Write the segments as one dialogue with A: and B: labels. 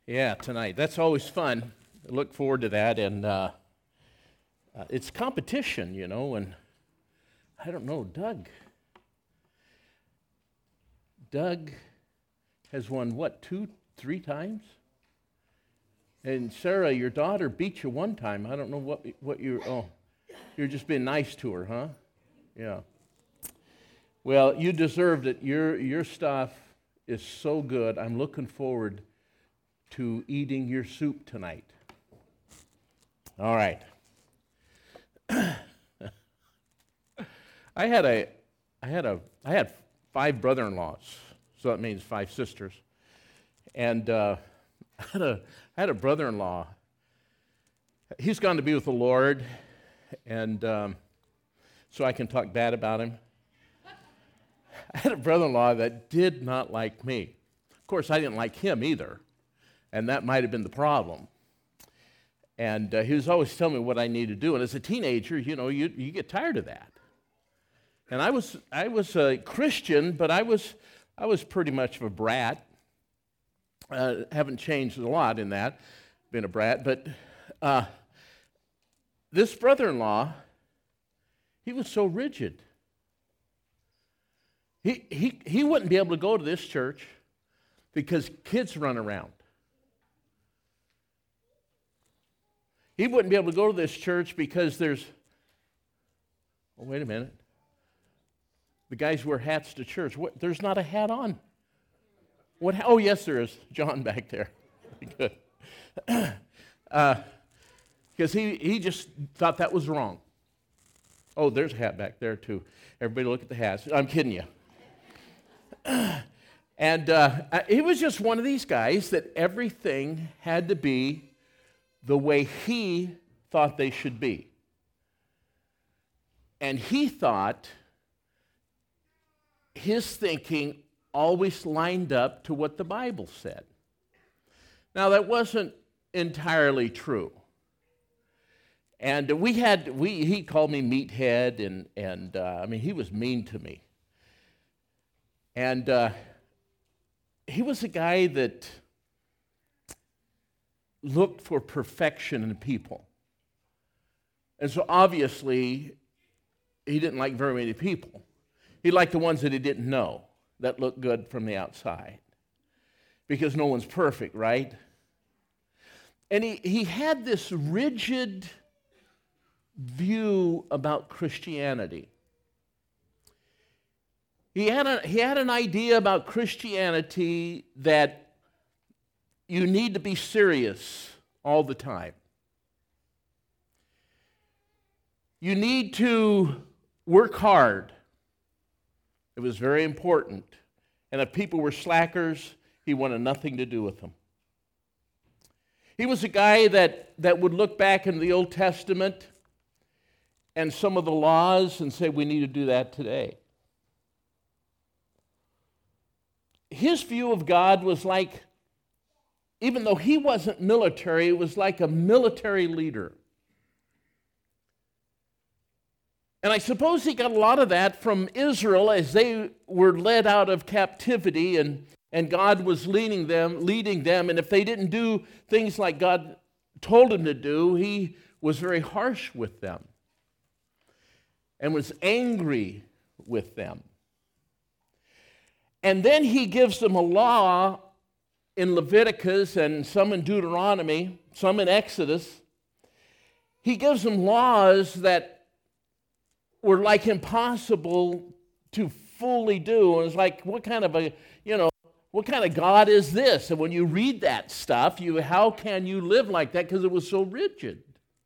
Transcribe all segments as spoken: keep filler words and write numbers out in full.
A: Yeah, tonight. That's always fun. I look forward to that. And uh, uh, it's competition, you know, and I don't know, Doug. Doug has won, what, two, three times? And Sarah, your daughter beat you one time. I don't know what what you're, oh, you're just being nice to her, huh? Yeah. Well, you deserved it. Your, your stuff is so good. I'm looking forward to eating your soup tonight. All right. I had a, I had a, I had five brother-in-laws, so that means five sisters, and uh, I had a, I had a brother-in-law. He's gone to be with the Lord, and um, so I can talk bad about him. I had a brother-in-law that did not like me. Of course, I didn't like him either, and that might have been the problem. And uh, he was always telling me what I needed to do. And as a teenager, you know, you you get tired of that. And I was I was a Christian, but I was I was pretty much of a brat. Uh, haven't changed a lot in that, been a brat. But uh, this brother-in-law, he was so rigid. He he he wouldn't be able to go to this church because kids run around. He wouldn't be able to go to this church because there's, oh, wait a minute. The guys wear hats to church. What, there's not a hat on. What? Oh, yes, there is. John back there. Good. uh, because he, he just thought that was wrong. Oh, there's a hat back there, too. Everybody look at the hats. I'm kidding you. and uh, he was just one of these guys that everything had to be the way he thought they should be. And he thought his thinking always lined up to what the Bible said. Now, that wasn't entirely true. And we had, we he called me meathead, and, and uh, I mean, he was mean to me. And uh, he was a guy that looked for perfection in people. And so obviously, he didn't like very many people. He liked the ones that he didn't know, that looked good from the outside. Because no one's perfect, right? And he, he had this rigid view about Christianity. He had a, he had an idea about Christianity that you need to be serious all the time. You need to work hard. It was very important. And if people were slackers, he wanted nothing to do with them. He was a guy that, that would look back in the Old Testament and some of the laws and say, we need to do that today. His view of God was like, even though he wasn't military, it was like a military leader. And I suppose he got a lot of that from Israel as they were led out of captivity, and, and God was leading them, leading them. And if they didn't do things like God told him to do, he was very harsh with them and was angry with them. And then he gives them a law in Leviticus and some in Deuteronomy, some in Exodus. He gives them laws that were like impossible to fully do. And it's like, what kind of a, you know, what kind of God is this? And when you read that stuff, you, how can you live like that? Because it was so rigid.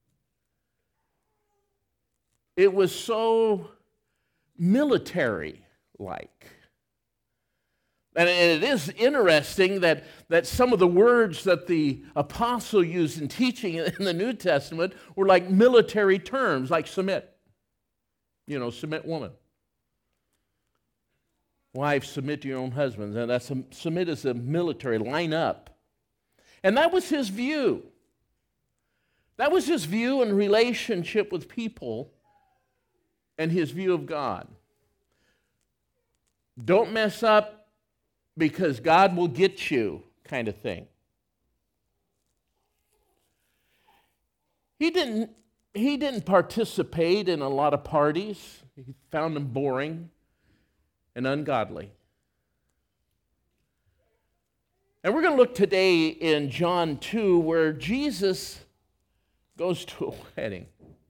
A: It was so military-like. And it is interesting that, that some of the words that the apostle used in teaching in the New Testament were like military terms, like submit. You know, submit woman. Wives, submit to your own husbands. And that's a, submit is a military, line up. And that was his view. That was his view in relationship with people and his view of God. Don't mess up because God will get you, kind of thing. He didn't, he didn't participate in a lot of parties. He found them boring and ungodly. And we're going to look today in John two, where Jesus goes to a wedding.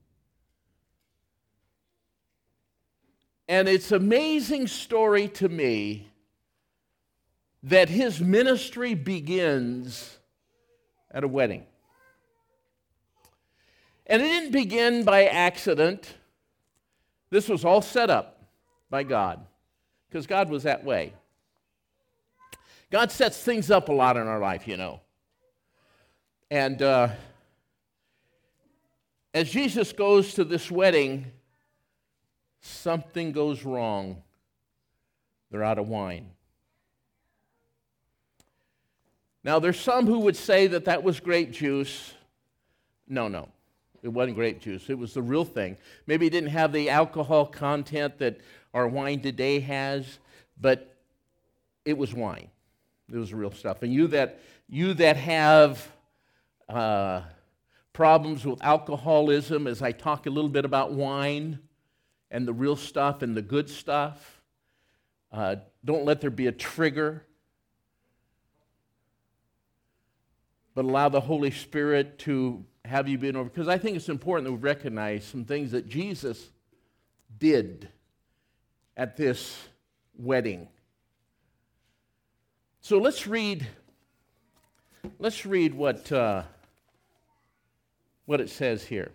A: And it's an amazing story to me that his ministry begins at a wedding. And it didn't begin by accident. This was all set up by God, because God was that way. God sets things up a lot in our life, you know. And uh, as Jesus goes to this wedding, something goes wrong. They're out of wine. Now, there's some who would say that that was grape juice. No, no. It wasn't grape juice. It was the real thing. Maybe it didn't have the alcohol content that our wine today has, but it was wine. It was real stuff. And you that you that have uh, problems with alcoholism, as I talk a little bit about wine and the real stuff and the good stuff, uh, don't let there be a trigger, but allow the Holy Spirit to have you been over. Because I think it's important that we recognize some things that Jesus did at this wedding. So let's read. Let's read what uh, what it says here.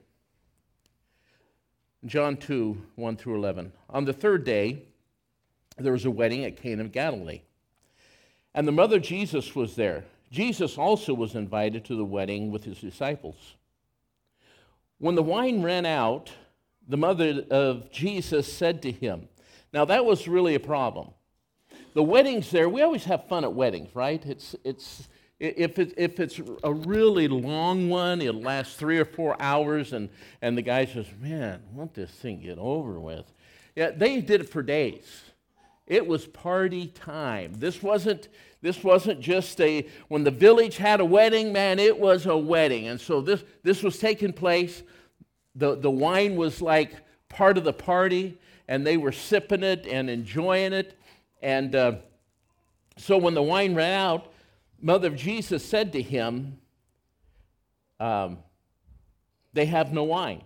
A: John two, one through eleven. On the third day, there was a wedding at Cana of Galilee, and the mother of Jesus was there. Jesus also was invited to the wedding with his disciples. When the wine ran out, the mother of Jesus said to him, now that was really a problem. The weddings there, we always have fun at weddings, right? It's it's if it, if it's a really long one, it'll last three or four hours, and and the guy says, "Man, I want this thing get over with." Yeah, they did it for days. It was party time. This wasn't this wasn't just a when the village had a wedding, man. It was a wedding, and so this this was taking place. The the wine was like part of the party, and they were sipping it and enjoying it. And uh, so when the wine ran out, mother of Jesus said to him, um, they have no wine.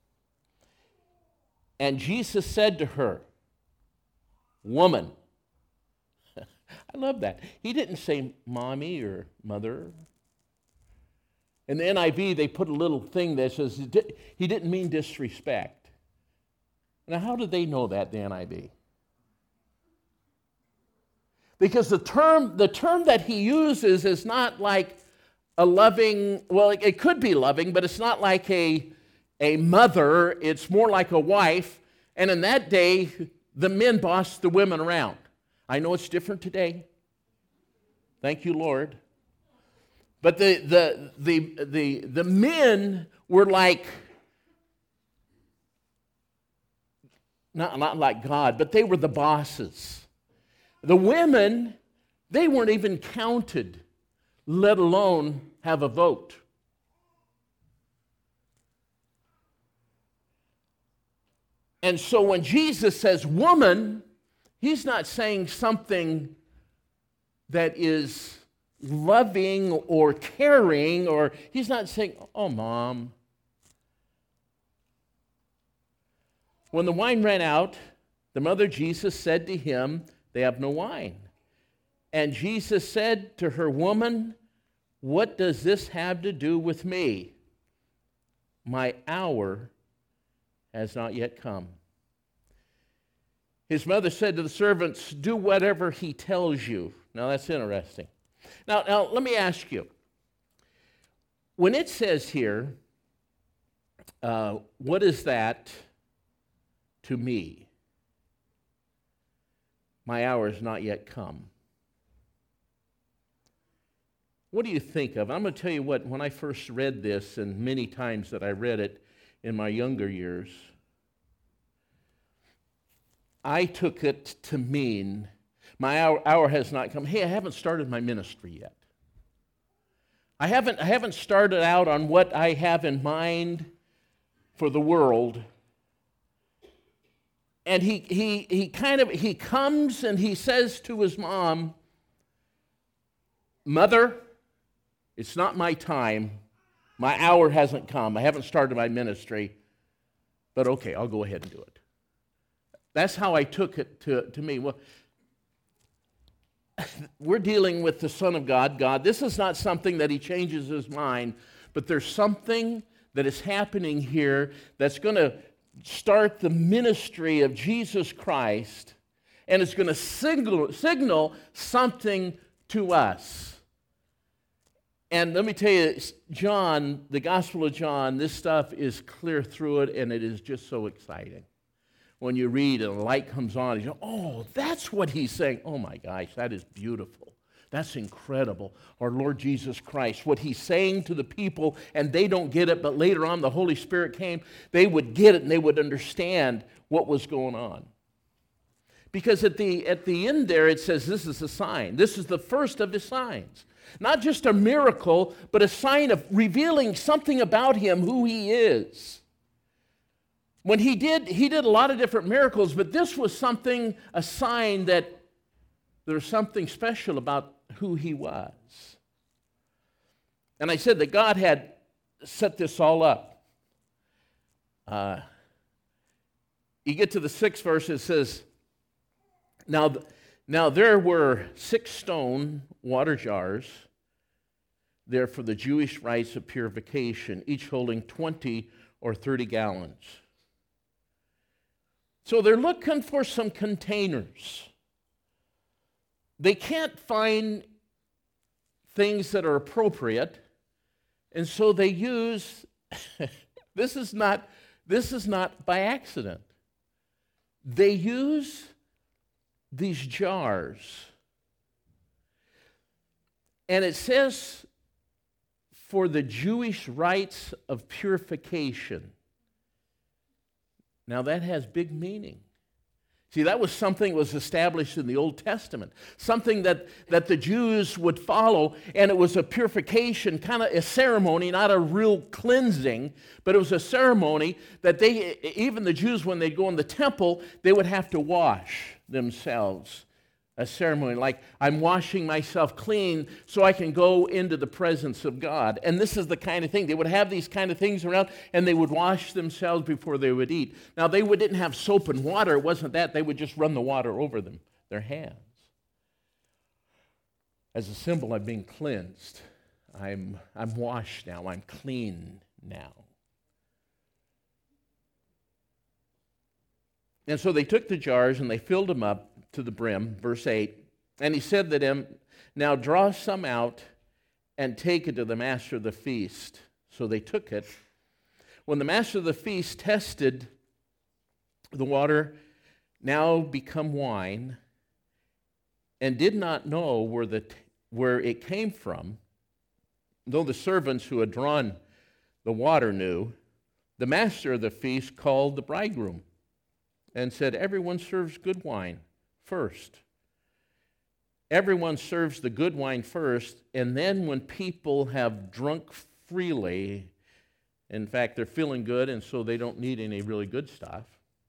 A: And Jesus said to her, woman. I love that. He didn't say mommy or mother. In the N I V, they put a little thing that says he didn't mean disrespect. Now, how did they know that, the N I V? Because the term, the term that he uses is not like a loving, well, it, it could be loving, but it's not like a, a mother. It's more like a wife. And in that day, the men bossed the women around. I know it's different today. Thank you, Lord. But the the the the, the men were like, not, not like God, but they were the bosses. The women, they weren't even counted, let alone have a vote. And so when Jesus says woman, he's not saying something that is loving or caring, or he's not saying, oh, mom. When the wine ran out, the mother of Jesus said to him, they have no wine. And Jesus said to her, woman, what does this have to do with me? My hour has not yet come. His mother said to the servants, do whatever he tells you. Now that's interesting. Now, now let me ask you. When it says here, uh, what is that to me? My hour has not yet come. What do you think of? I'm going to tell you what, when I first read this, and many times that I read it in my younger years, I took it to mean my hour, hour has not come. Hey, I haven't started my ministry yet. I haven't, I haven't started out on what I have in mind for the world. And he, he, he kind of, he comes and he says to his mom, "Mother, it's not my time. My hour hasn't come. I haven't started my ministry. But okay, I'll go ahead and do it." That's how I took it to, to me. Well, we're dealing with the Son of God, God. This is not something that he changes his mind, but there's something that is happening here that's going to start the ministry of Jesus Christ, and it's going to signal, signal something to us. And let me tell you, John, the Gospel of John, this stuff is clear through it, and it is just so exciting. When you read and the light comes on, you go, "Oh, that's what he's saying. Oh my gosh, that is beautiful. That's incredible." Our Lord Jesus Christ, what he's saying to the people, and they don't get it, but later on the Holy Spirit came, they would get it and they would understand what was going on. Because at the, at the end there it says this is a sign. This is the first of his signs. Not just a miracle, but a sign of revealing something about him, who he is. When he did, he did a lot of different miracles, but this was something, a sign that there's something special about who he was. And I said that God had set this all up. Uh, you get to the sixth verse, it says, now, now there were six stone water jars there for the Jewish rites of purification, each holding twenty or thirty gallons. So they're looking for some containers. They can't find things that are appropriate, and so they use, this is not, this is not by accident. They use these jars. And it says, for the Jewish rites of purification. Now that has big meaning. See, that was something that was established in the Old Testament, something that, that the Jews would follow, and it was a purification, kind of a ceremony, not a real cleansing, but it was a ceremony that they, even the Jews, when they'd go in the temple, they would have to wash themselves. A ceremony like, I'm washing myself clean so I can go into the presence of God. And this is the kind of thing. They would have these kind of things around, and they would wash themselves before they would eat. Now, they would, didn't have soap and water. It wasn't that. They would just run the water over them, their hands. As a symbol of being cleansed. I'm, I'm washed now. I'm clean now. And so they took the jars and they filled them up to the brim, verse eight. And he said to them, now draw some out and take it to the master of the feast. So they took it. When the master of the feast tested the water, now become wine, and did not know where, the, where it came from, though the servants who had drawn the water knew, the master of the feast called the bridegroom and said, everyone serves good wine first. Everyone serves the good wine first, and then when people have drunk freely, in fact, they're feeling good, and so they don't need any really good stuff,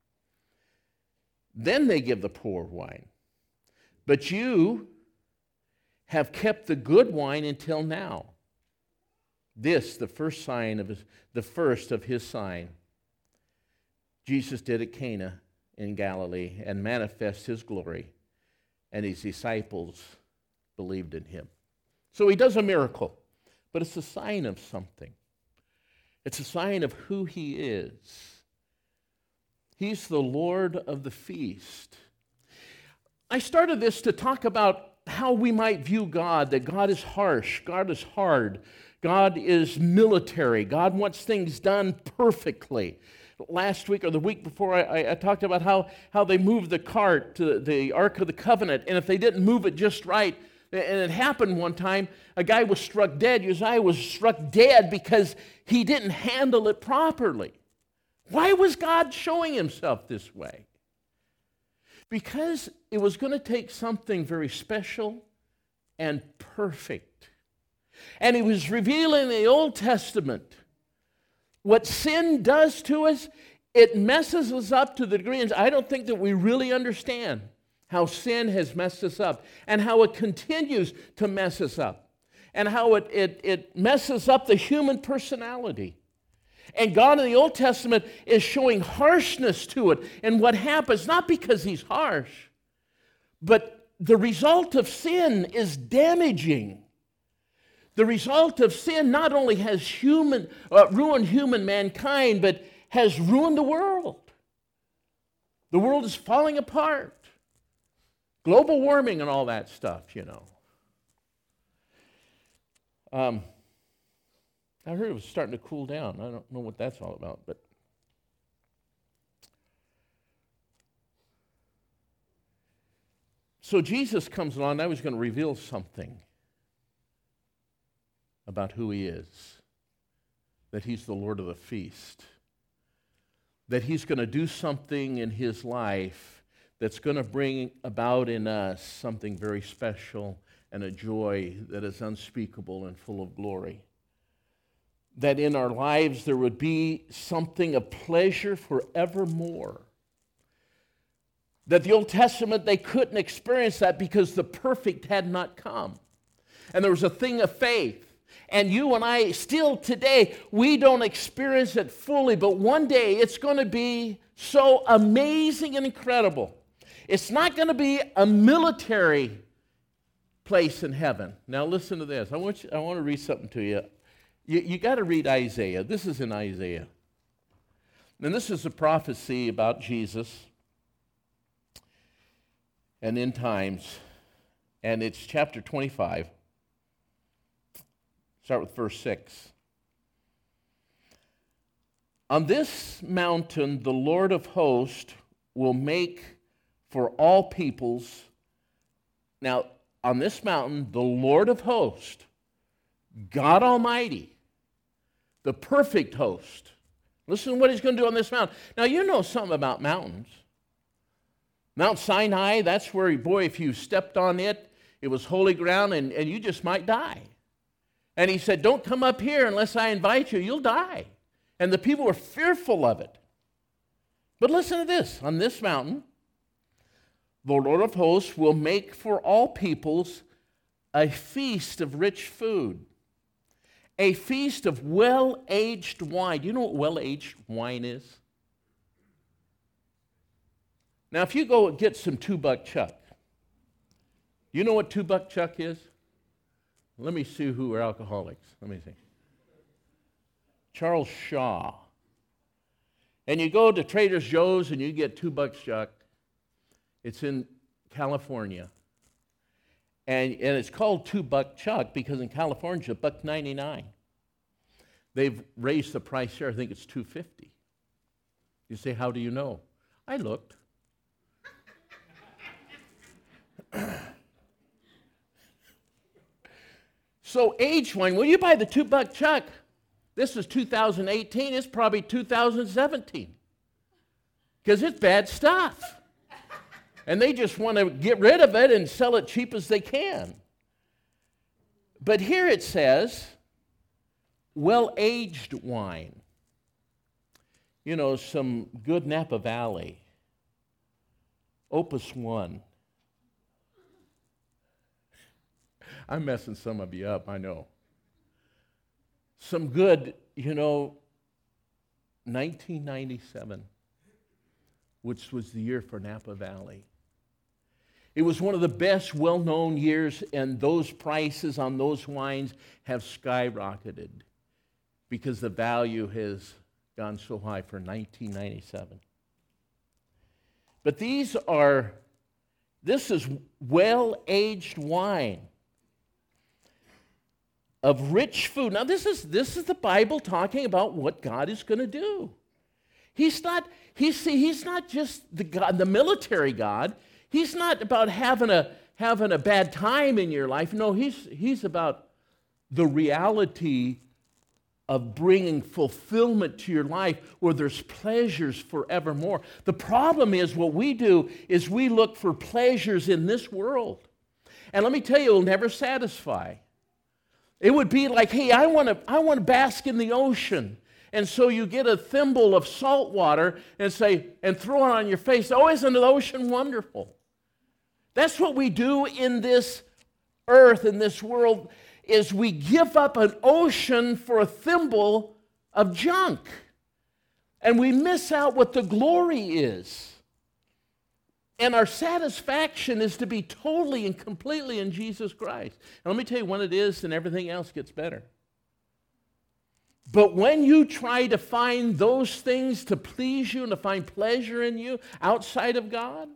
A: then they give the poor wine. But you have kept the good wine until now. This, the first sign of his, the first of his sign, Jesus did at Cana in Galilee and manifest his glory, and his disciples believed in him. So he does a miracle, but it's a sign of something. It's a sign of who he is. He's the Lord of the feast. I started this to talk about how we might view God, that God is harsh, God is hard, God is military, God wants things done perfectly. Last week or the week before, I, I talked about how, how they moved the cart to the Ark of the Covenant, and if they didn't move it just right, and it happened one time, a guy was struck dead. Uzziah was struck dead because he didn't handle it properly. Why was God showing himself this way? Because it was going to take something very special and perfect. And he was revealing in the Old Testament what sin does to us, it messes us up to the degree, and I don't think that we really understand how sin has messed us up and how it continues to mess us up and how it, it, it messes up the human personality. And God in the Old Testament is showing harshness to it. And what happens, not because he's harsh, but the result of sin is damaging. The result of sin not only has human, uh, ruined human mankind, but has ruined the world. The world is falling apart. Global warming and all that stuff, you know. Um, I heard it was starting to cool down. I don't know what that's all about, but so Jesus comes along. Now he's going to reveal something about who he is, that he's the Lord of the feast, that he's going to do something in his life that's going to bring about in us something very special and a joy that is unspeakable and full of glory. That in our lives there would be something of pleasure forevermore. That the Old Testament, they couldn't experience that because the perfect had not come. And there was a thing of faith. And you and I, still today, we don't experience it fully, but one day it's going to be so amazing and incredible. It's not going to be a military place in heaven. Now listen to this. I want you, I want to read something to you. You, you got to read Isaiah. This is in Isaiah. And this is a prophecy about Jesus and end times. And it's chapter twenty-five. Start with verse six. On this mountain the Lord of hosts will make for all peoples. Now, on this mountain, the Lord of hosts, God Almighty, the perfect host. Listen to what he's going to do on this mountain. Now, you know something about mountains. Mount Sinai, that's where, boy, if you stepped on it, it was holy ground and, and you just might die. And he said, don't come up here unless I invite you, you'll die. And the people were fearful of it. But listen to this. On this mountain, the Lord of hosts will make for all peoples a feast of rich food, a feast of well-aged wine. Do you know what well-aged wine is? Now, if you go get some two-buck chuck, you know what two-buck chuck is? Let me see who are alcoholics. Let me see. Charles Shaw. And you go to Trader Joe's and you get two bucks chuck. It's in California. And, and it's called two buck chuck because in California it's a buck ninety-nine. They've raised the price here. I think it's two fifty. You say, how do you know? I looked. So aged wine, when you buy the two buck chuck, this is two thousand eighteen, it's probably two thousand seventeen. Because it's bad stuff. And they just want to get rid of it and sell it cheap as they can. But here it says, well-aged wine. You know, some good Napa Valley. Opus One. I'm messing some of you up, I know. Some good, you know, nineteen ninety-seven, which was the year for Napa Valley. It was one of the best well-known years, and those prices on those wines have skyrocketed because the value has gone so high for nineteen ninety-seven. But these are, this is well-aged wine of rich food. Now, this is this is the Bible talking about what God is going to do. He's not he's see, he's not just the God, the military God. He's not about having a having a bad time in your life. No, he's he's about the reality of bringing fulfillment to your life where there's pleasures forevermore. The problem is what we do is we look for pleasures in this world. And let me tell you, it'll never satisfy. It would be like, hey, I want to I want to bask in the ocean. And so you get a thimble of salt water and say, and throw it on your face. Oh, isn't the ocean wonderful? That's what we do in this earth, in this world, is we give up an ocean for a thimble of junk. And we miss out what the glory is. And our satisfaction is to be totally and completely in Jesus Christ. And let me tell you, when it is, then everything else gets better. But when you try to find those things to please you and to find pleasure in you outside of God,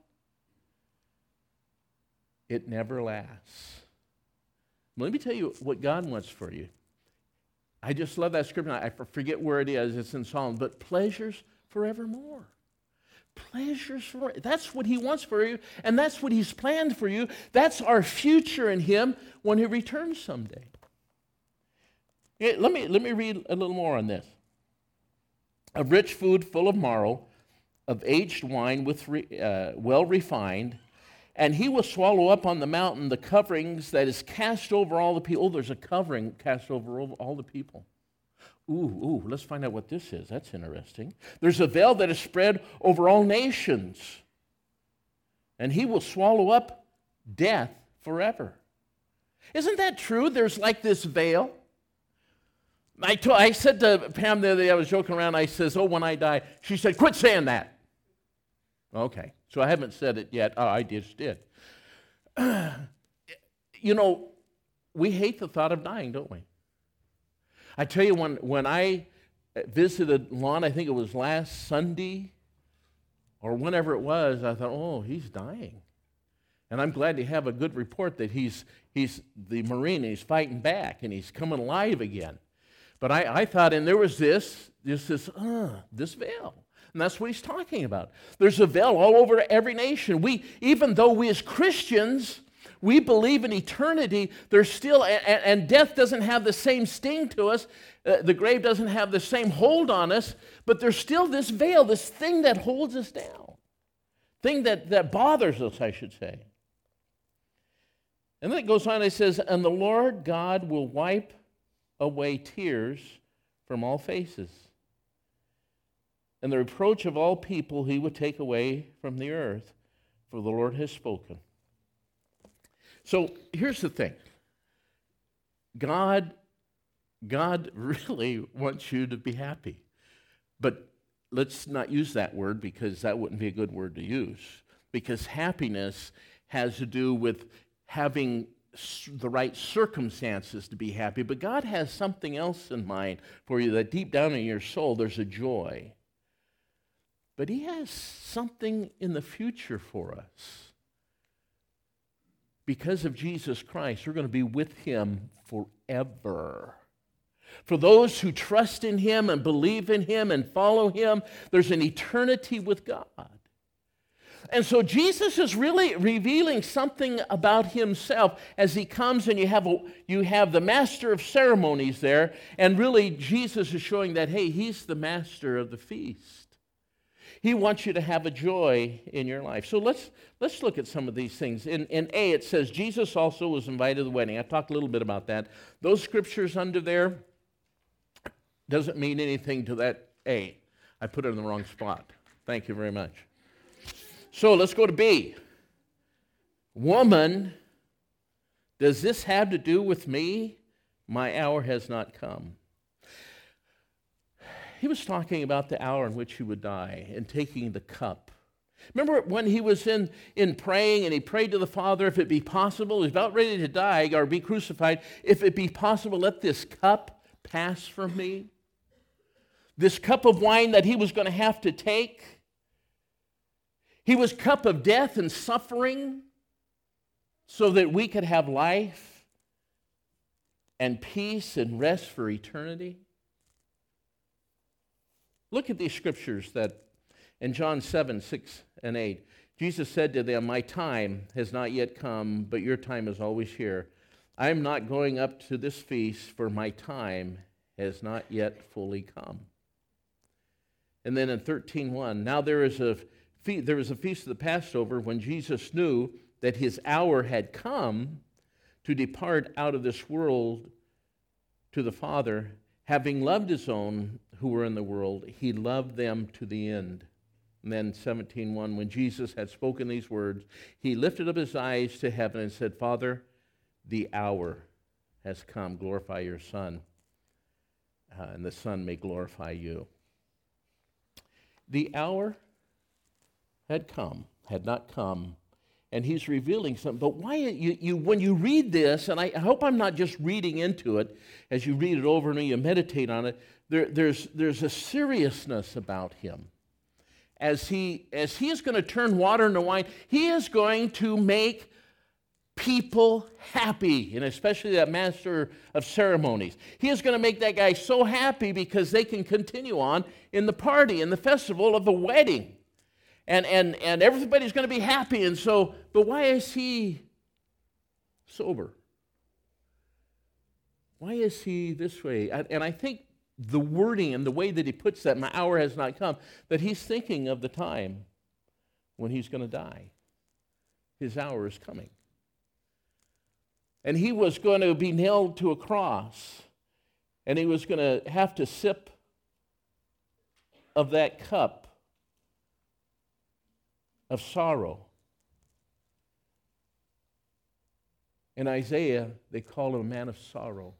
A: it never lasts. Let me tell you what God wants for you. I just love that scripture. I forget where it is. It's in Psalm. But pleasures forevermore. Pleasures forever. That's what he wants for you, and that's what he's planned for you. That's our future in him when he returns someday. Yeah, let me, let me read a little more on this. Of rich food full of marrow, of aged wine with re, uh, well refined, and he will swallow up on the mountain the coverings that is cast over all the people. Oh, there's a covering cast over all the people. Ooh, ooh, let's find out what this is. That's interesting. There's a veil that is spread over all nations, and he will swallow up death forever. Isn't that true? There's like this veil. I, told, I said to Pam the other day, I was joking around, I says, oh, when I die. She said, quit saying that. Okay, so I haven't said it yet. Oh, I just did. You know, we hate the thought of dying, don't we? I tell you, when, when I visited Lon, I think it was last Sunday, or whenever it was, I thought, oh, he's dying. And I'm glad to have a good report that he's, he's the Marine, and he's fighting back, and he's coming alive again. But I, I thought, and there was this, this, this, uh, this veil. And that's what he's talking about. There's a veil all over every nation. We, even though we as Christians, we believe in eternity, there's still, and, and death doesn't have the same sting to us, uh, the grave doesn't have the same hold on us, but there's still this veil, this thing that holds us down, thing that, that bothers us, I should say. And then it goes on, it says, and the Lord God will wipe away tears from all faces, and the reproach of all people he would take away from the earth, for the Lord has spoken. So here's the thing. God, God really wants you to be happy. But let's not use that word, because that wouldn't be a good word to use. Because happiness has to do with having the right circumstances to be happy. But God has something else in mind for you, that deep down in your soul there's a joy. But he has something in the future for us. Because of Jesus Christ, we're going to be with him forever. For those who trust in him and believe in him and follow him, there's an eternity with God. And so Jesus is really revealing something about himself as he comes, and you have, a, you have the master of ceremonies there, and really Jesus is showing that, hey, he's the master of the feast. He wants you to have a joy in your life. So let's let's look at some of these things. In, in A, it says, Jesus also was invited to the wedding. I talked a little bit about that. Those scriptures under there doesn't mean anything to that A. I put it in the wrong spot. Thank you very much. So let's go to B. Woman, does this have to do with me? My hour has not come. He was talking about the hour in which he would die and taking the cup. Remember when he was in, in praying, and he prayed to the Father, if it be possible, he's about ready to die or be crucified, if it be possible, let this cup pass from me. This cup of wine that he was going to have to take. He was cup of death and suffering so that we could have life and peace and rest for eternity. Look at these scriptures that in John seven, six and eight, Jesus said to them, my time has not yet come, but your time is always here. I am not going up to this feast, for my time has not yet fully come. And then in thirteen one, now there is a fe- there was a feast of the Passover when Jesus knew that his hour had come to depart out of this world to the Father, having loved his own who were in the world, he loved them to the end. And then seventeen one, when Jesus had spoken these words, he lifted up his eyes to heaven and said, Father, the hour has come. Glorify your Son, uh, and the Son may glorify you. The hour had come, had not come, and he's revealing something. But why, you, you, when you read this, and I hope I'm not just reading into it, as you read it over and you meditate on it, there, there's, there's a seriousness about him. As he, as he is going to turn water into wine, he is going to make people happy, and especially that master of ceremonies. He is going to make that guy so happy because they can continue on in the party, in the festival of the wedding. And, and, and everybody's going to be happy. And so, but why is he sober? Why is he this way? And I think the wording and the way that he puts that, my hour has not come, that he's thinking of the time when he's going to die. His hour is coming. And he was going to be nailed to a cross, and he was going to have to sip of that cup of sorrow. In Isaiah, they call him a man of sorrow.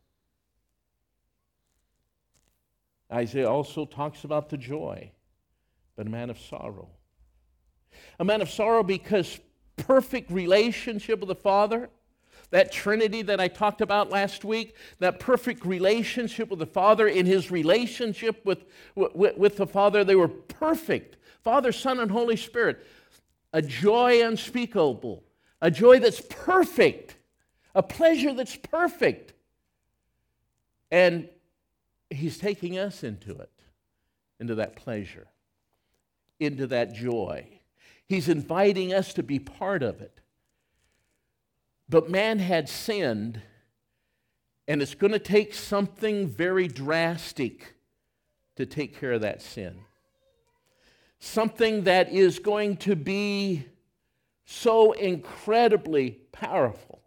A: Isaiah also talks about the joy, but a man of sorrow. A man of sorrow because perfect relationship with the Father, that Trinity that I talked about last week, that perfect relationship with the Father, in his relationship with, with, with the Father, they were perfect. Father, Son, and Holy Spirit. A joy unspeakable, a joy that's perfect, a pleasure that's perfect. And he's taking us into it, into that pleasure, into that joy. He's inviting us to be part of it. But man had sinned, and it's going to take something very drastic to take care of that sin. Something that is going to be so incredibly powerful.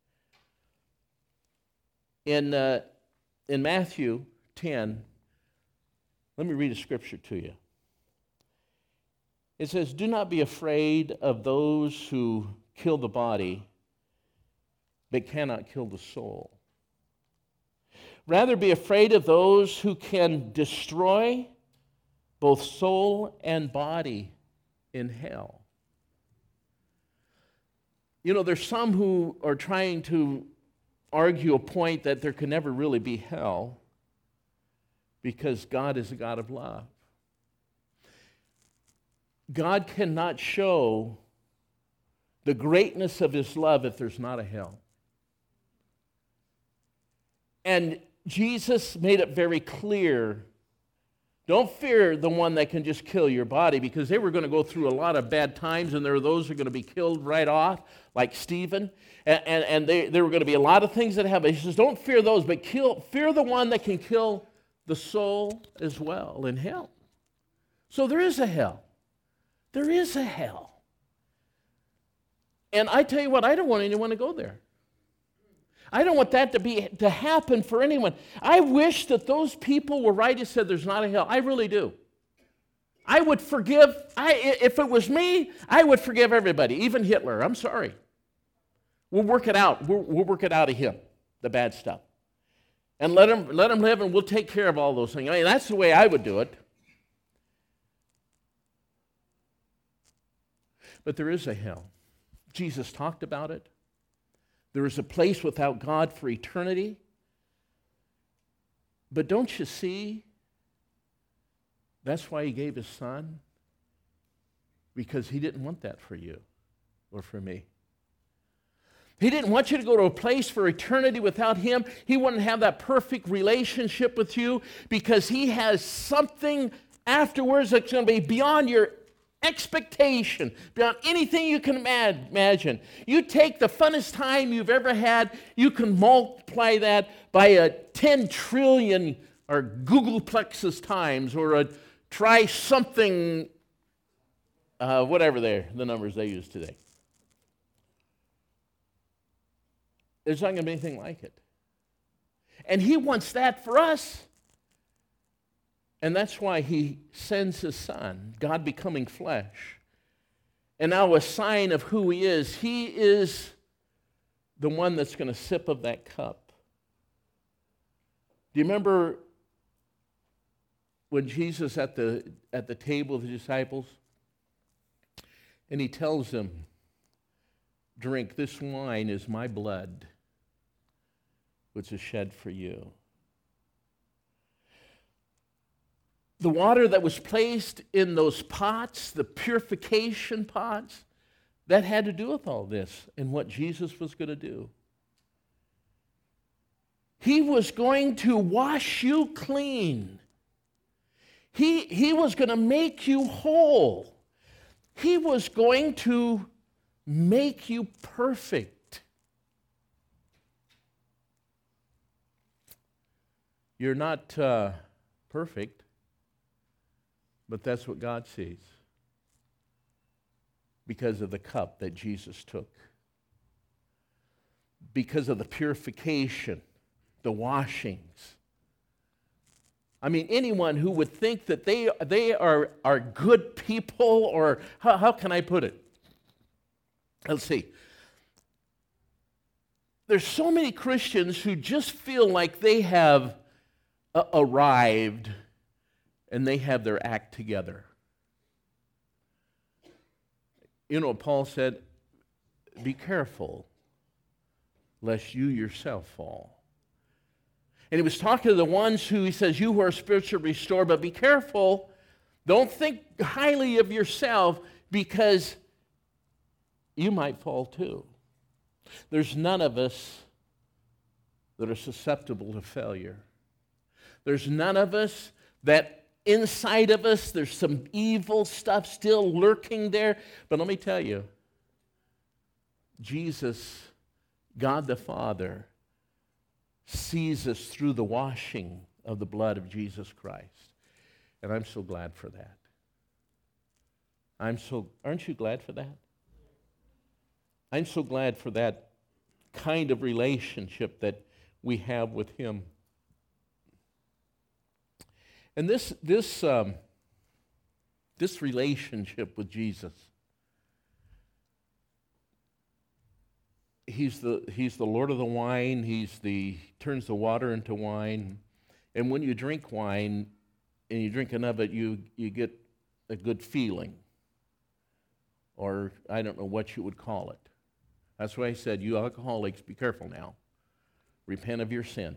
A: In, uh, in Matthew ten, let me read a scripture to you. It says, do not be afraid of those who kill the body, but cannot kill the soul. Rather be afraid of those who can destroy both soul and body in hell. You know, there's some who are trying to argue a point that there can never really be hell because God is a God of love. God cannot show the greatness of his love if there's not a hell. And Jesus made it very clear, don't fear the one that can just kill your body, because they were going to go through a lot of bad times, and there are those who are going to be killed right off, like Stephen, and, and, and they, there were going to be a lot of things that happen. He says, don't fear those, but kill, fear the one that can kill the soul as well in hell. So there is a hell. There is a hell. And I tell you what, I don't want anyone to go there. I don't want that to be to happen for anyone. I wish that those people were right who said there's not a hell. I really do. I would forgive, I, if it was me, I would forgive everybody, even Hitler. I'm sorry. We'll work it out. We'll, we'll work it out of him, the bad stuff. And let him, let him live, and we'll take care of all those things. I mean, that's the way I would do it. But there is a hell. Jesus talked about it. There is a place without God for eternity. But don't you see? That's why he gave his son. Because he didn't want that for you or for me. He didn't want you to go to a place for eternity without him. He wanted to have that perfect relationship with you because he has something afterwards that's going to be beyond your expectation, beyond anything you can imagine. You take the funnest time you've ever had, you can multiply that by a ten trillion or Googleplexes times, or a try something, uh, whatever they're, the numbers they use today. There's not going to be anything like it. And he wants that for us. And that's why he sends his son, God becoming flesh. And now a sign of who he is. He is the one that's going to sip of that cup. Do you remember when Jesus at the at the table of the disciples, and he tells them, drink, this wine is my blood, which is shed for you. The water that was placed in those pots, the purification pots, that had to do with all this and what Jesus was going to do. He was going to wash you clean. He, he was going to make you whole. He was going to make you perfect. You're not uh, perfect, but that's what God sees because of the cup that Jesus took, because of the purification, the washings. I mean, anyone who would think that they, they are, are good people, or how, how can I put it? Let's see. There's so many Christians who just feel like they have uh, arrived and they have their act together. You know what Paul said? Be careful lest you yourself fall. And he was talking to the ones who, he says, you who are spiritually restored, but be careful. Don't think highly of yourself, because you might fall too. There's none of us that are susceptible to failure. There's none of us that inside of us, there's some evil stuff still lurking there. But let me tell you, Jesus, God the Father, sees us through the washing of the blood of Jesus Christ. And I'm so glad for that. I'm so, aren't you glad for that? I'm so glad for that kind of relationship that we have with him. And this, this, um, this relationship with Jesus, He's the, he's the Lord of the wine. He's the, turns the water into wine. And when you drink wine and you drink enough of it, you, you get a good feeling. Or I don't know what you would call it. That's why I said, you alcoholics, be careful now. Repent of your sin.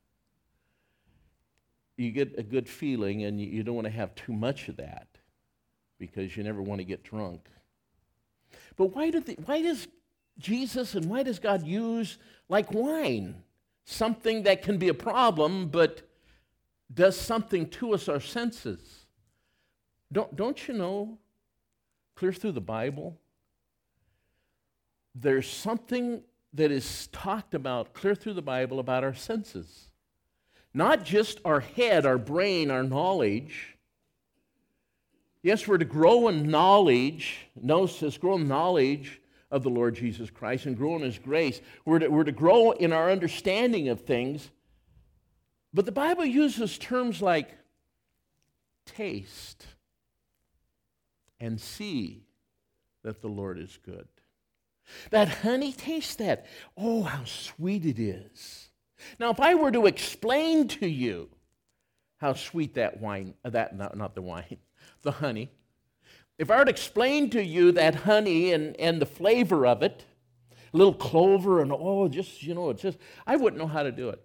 A: You get a good feeling, and you, you don't want to have too much of that because you never want to get drunk. But why, did the, why does Jesus and why does God use, like wine, something that can be a problem but does something to us, our senses? Don't, don't you know, clear through the Bible, there's something that is talked about clear through the Bible about our senses. Not just our head, our brain, our knowledge. Yes, we're to grow in knowledge. Gnosis, grow in knowledge of the Lord Jesus Christ and grow in his grace. We're to, we're to grow in our understanding of things. But the Bible uses terms like taste and see that the Lord is good. That honey, taste that. Oh, how sweet it is. Now, if I were to explain to you how sweet that wine, uh, that not, not the wine, the honey, if I were to explain to you that honey and, and the flavor of it, a little clover and oh, just, you know, it's just, I wouldn't know how to do it.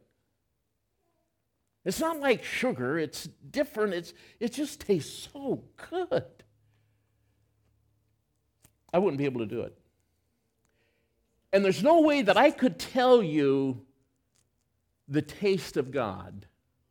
A: It's not like sugar, it's different, it's, it just tastes so good. I wouldn't be able to do it. And there's no way that I could tell you the taste of God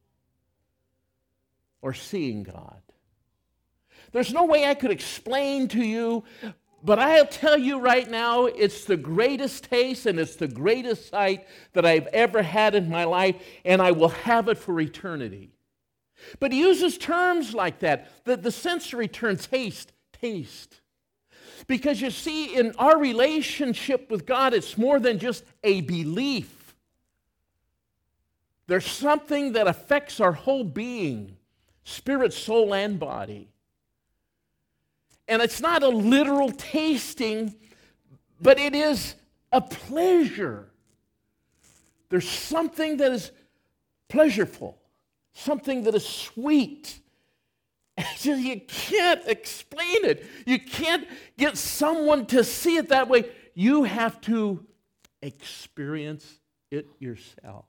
A: or seeing God. There's no way I could explain to you, but I'll tell you right now, it's the greatest taste and it's the greatest sight that I've ever had in my life, and I will have it for eternity. But he uses terms like that, the, the sensory term, taste, taste. Because you see, in our relationship with God, it's more than just a belief. There's something that affects our whole being. spirit, soul, and body. And it's not a literal tasting, but it is a pleasure. There's something that is pleasureful, something that is sweet. You can't explain it. You can't get someone to see it that way. You have to experience it yourself.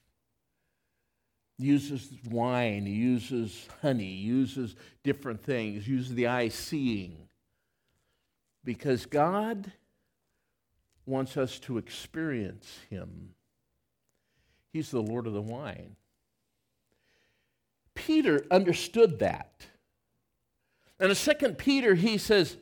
A: He uses wine, he uses honey, he uses different things, he uses the eye seeing. Because God wants us to experience him. He's the Lord of the wine. Peter understood that. And in Second Peter, he says,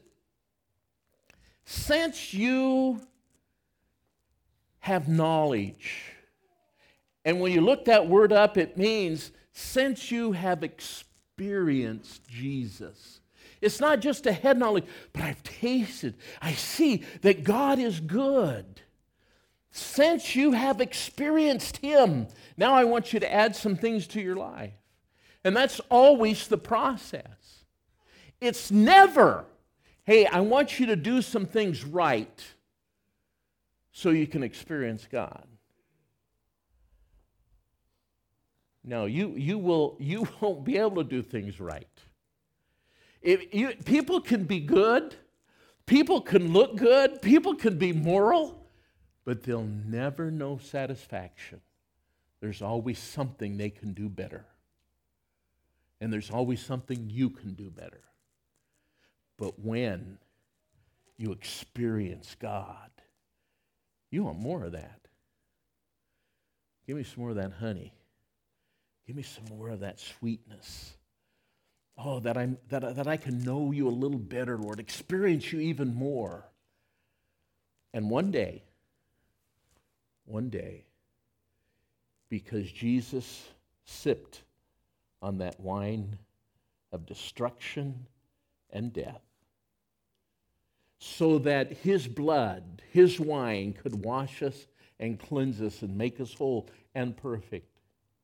A: since you have knowledge, and when you look that word up, it means since you have experienced Jesus. It's not just a head knowledge, but I've tasted, I see that God is good. Since you have experienced him, now I want you to add some things to your life. And that's always the process. It's never, hey, I want you to do some things right so you can experience God. No, you, you, will, you won't be able to do things right. If you, people can be good, people can look good, people can be moral, but they'll never know satisfaction. There's always something they can do better. And there's always something you can do better. But when you experience God, you want more of that. Give me some more of that honey. Give me some more of that sweetness. Oh, that, I'm, that, that I can know you a little better, Lord. Experience you even more. And one day, one day, because Jesus sipped on that wine of destruction and death, so that his blood, his wine, could wash us and cleanse us and make us whole and perfect.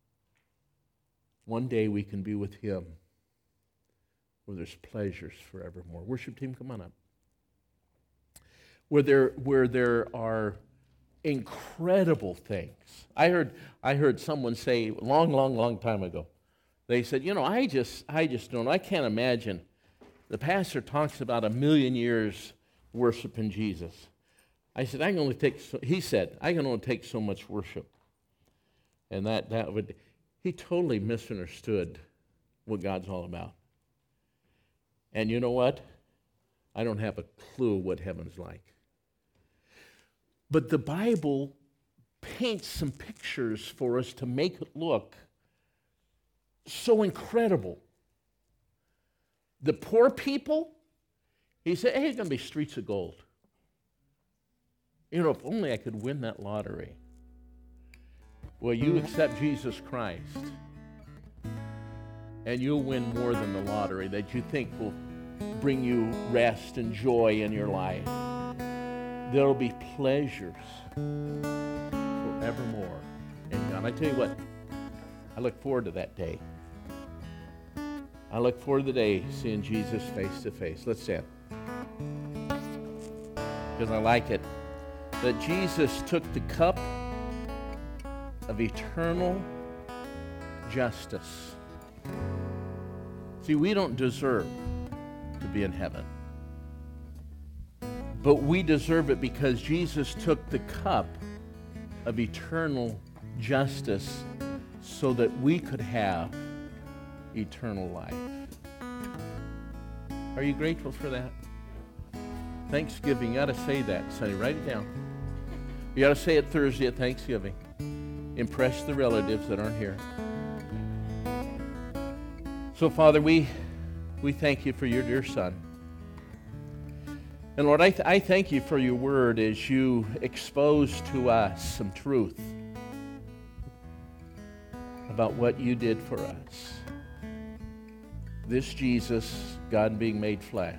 A: One day we can be with him where there's pleasures forevermore. Worship team, come on up. Where there, where there are incredible things. I heard, I heard someone say a long, long, long time ago, they said, you know, I just, I just don't, I can't imagine. The pastor talks about a million years worshiping Jesus. I said, I can only take, so, he said, I can only take so much worship. And that, that would, he totally misunderstood what God's all about. And you know what? I don't have a clue what heaven's like. But the Bible paints some pictures for us to make it look so incredible. The poor people, he said, hey, it's going to be streets of gold. You know, if only I could win that lottery. Well, you accept Jesus Christ, and you'll win more than the lottery that you think will bring you rest and joy in your life. There'll be pleasures forevermore in God. I tell you what, I look forward to that day. I look forward to the day seeing Jesus face to face. Let's stand. Because I like it. That Jesus took the cup of eternal justice. See, we don't deserve to be in heaven. But we deserve it because Jesus took the cup of eternal justice so that we could have eternal life. Are you grateful for that? Thanksgiving, you ought to say that, Sonny. Write it down. You ought to say it Thursday at Thanksgiving. Impress the relatives that aren't here. So, Father, we, we thank you for your dear Son. And Lord, I, th- I thank you for your word as you expose to us some truth about what you did for us. This Jesus, God being made flesh,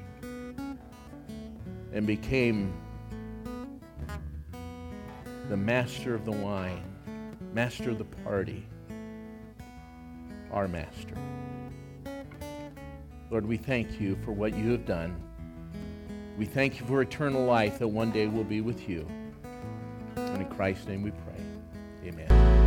A: and became the master of the wine, master of the party, our master. Lord, we thank you for what you have done. We thank you for eternal life that one day will be with you. And in Christ's name we pray. Amen.